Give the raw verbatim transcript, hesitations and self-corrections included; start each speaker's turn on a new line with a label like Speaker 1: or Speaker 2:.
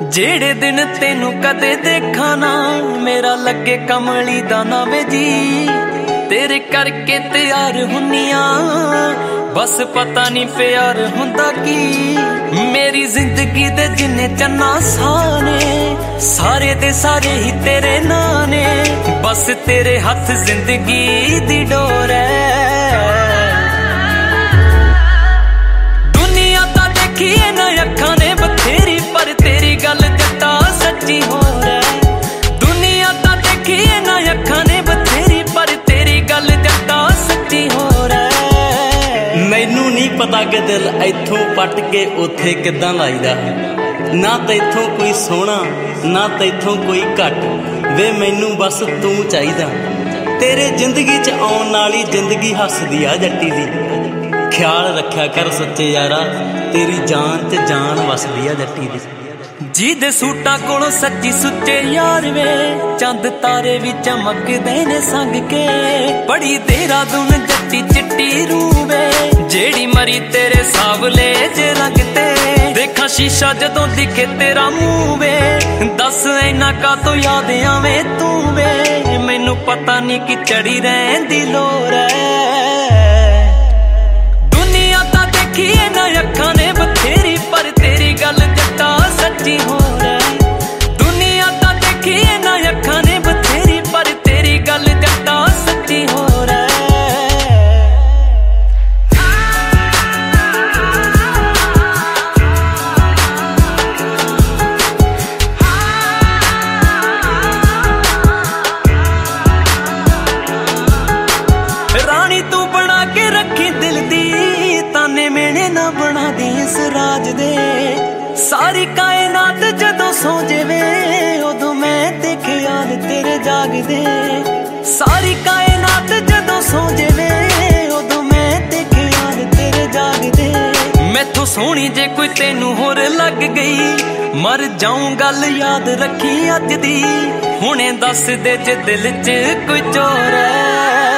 Speaker 1: जेड़े दिन तेनू कदे देखा ना मेरा लगे कमली दा ना वे जी। तेरे करके तैयार हुनिया बस पता नहीं प्यार हुंदा की। मेरी जिंदगी दे जिन्ने चन्ना साने सारे दे सारे ही तेरे नाने। बस तेरे हाथ जिंदगी दी डोर है। दुनिया ता देखी ना अखां ने बथेरी पर तेरी गल जट्टा सच्ची हो रहा। दुनिया ता देखी ना अखां ने बथेरी पर तेरी गल जट्टा सच्ची हो रहा।
Speaker 2: मैनू नहीं पता कि दिल इथों पट के उथे किदां लाईदा। ना तैथों कोई सोहना ना तैथों कोई घट वे मैनू बस तू चाहीदा। तेरे जिंदगी च आउण नाली जिंदगी हसदी आ जट्टी दी। ख्याल रखा कर सच्चे यारा तेरी जान ते जान वसदी आ जट्टी दी।
Speaker 1: जी दे सूटां कोलों सच्ची सुच्चे यार वे चंद तारे भी चमकदे ने संग के। बड़ी देहरादून जट्टी चिट्टी रूवे जेड़ी मरी तेरे सावले जे रंग ते। देखा शीशा जदों दिखे तेरा मुंह वे दस इना का तो याद आवे तू वे। मैनू पता नहीं कि चढ़ी रहिंदी लोर है। दुनिया ता देखी ना अखां ने बथेरी पर तेरी गल जट्टा सच्ची हो रहा। दुनिया ता देखी ना अखां ने बथेरी पर तेरी गल जट्टा सच्ची हो रहा। रानी तू बना के रखी दिल दी ताने मेने ना बना दी इस राज दे। सारी कायनात जदों सो जावे उदों मैं ते ख्याल तेरे जागदे। सारी कायनात जदों सो जावे उदों मैं ते ख्याल तेरे जागदे। मैथों सोहनी जे कोई तेनू होर लग गई मर जाऊं गल याद रखी अज दी। हुणे दस दे जे दिल च कोई चोर है।